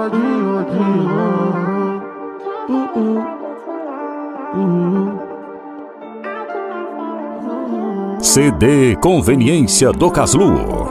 CD Conveniência do Caslu.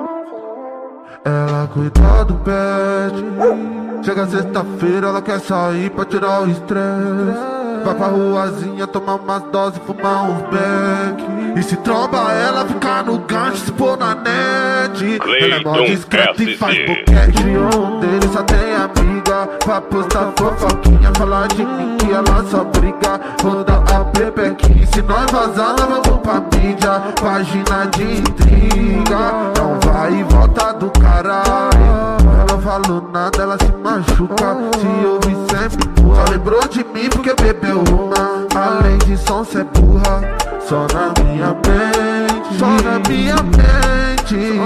Ela cuida do pet. Chega sexta-feira, ela quer sair pra tirar o estresse. Vai pra ruazinha, tomar umas doses, fumar uns beck. E se tromba ela, fica no gancho, se pôr na net. Ela é mó discreta e faz boquete. Um deles só tem amiga pra postar fofoquinha, falar de mim que ela só briga. Roda a pepequinha, se nós vazar, nós vamos pra mídia. Página de intriga, não vai e volta do caralho. Ela falou nada, ela se machuca. Se ouve sempre burra, lembrou de mim porque bebeu uma. Além de som, cê é burra, só na minha mente, só na minha mente.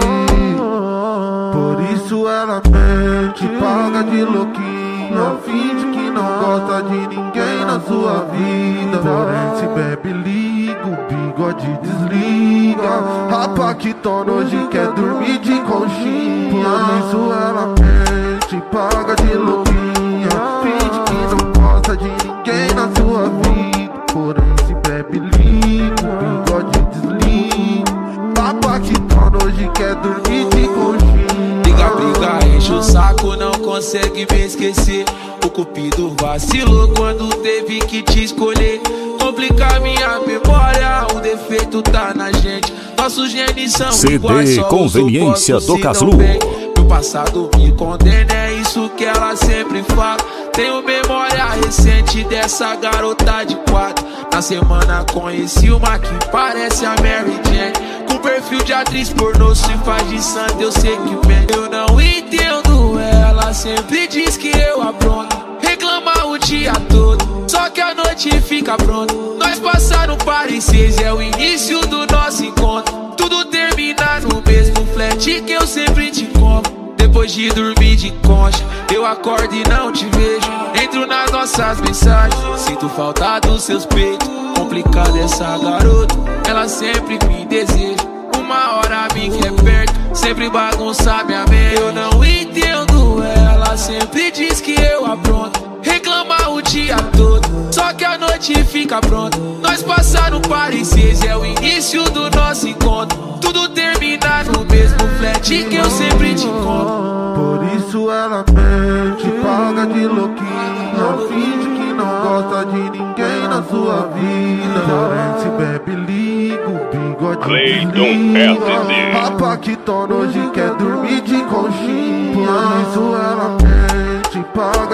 Por isso ela mente, paga de louquinha, finge que não gosta de ninguém na sua vida. Porém se bebe, liga, o bigode desliga. A Paquitona hoje quer dormir de conchinha. Por isso ela mente, paga de louquinha, finge que não gosta de ninguém na sua vida. Porém se bebe, liga, o bigode desliga. A Paquitona hoje quer dormir de conchinha. Briga, enche o saco, não consegue me esquecer. O cupido vacilou quando teve que te escolher. Complica minha memória, o defeito tá na gente. Nossos genes são iguais, CD Conveniência do Caslu. Meu passado me condena, é isso que ela sempre fala. Tenho memória recente dessa garota de 4. Na semana conheci uma que parece a Mary Jane. Com perfil de atriz pornô, se faz de santa, eu sei que mente. Eu não entendo, ela sempre diz que eu apronto. Reclama o dia todo, só que a noite fica pronta. Nós passaram para e 6, é o início do nosso encontro. Tudo termina no mesmo flat que eu sempre te compro. Depois de dormir de concha, eu acordo e não te vejo. Entro nas nossas mensagens, sinto falta dos seus peitos. Complicada essa garota, ela sempre me deseja. Uma hora me quer perto, sempre bagunça minha mente. Eu não entendo, ela sempre diz que eu apronto. Reclama o dia todo, só que a noite fica pronta. Nós passaram para e 6, é o início do nosso encontro. Tudo termina no mesmo flat que eu sempre te compro. Por isso ela mente, paga de louquinha, finge que não gosta de ninguém na sua vida. Porém se bebe, liga, o bigode desliga. A Paquitona hoje quer dormir de conchinha. Por isso ela mente, paga